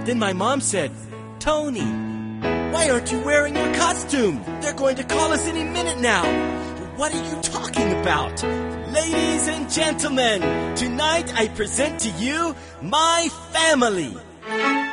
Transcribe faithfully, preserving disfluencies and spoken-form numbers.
Then my mom said, "Tony, why aren't you wearing your costume? They're going to call us any minute now." "What are you talking about?" "Ladies and gentlemen, tonight I present to you my family."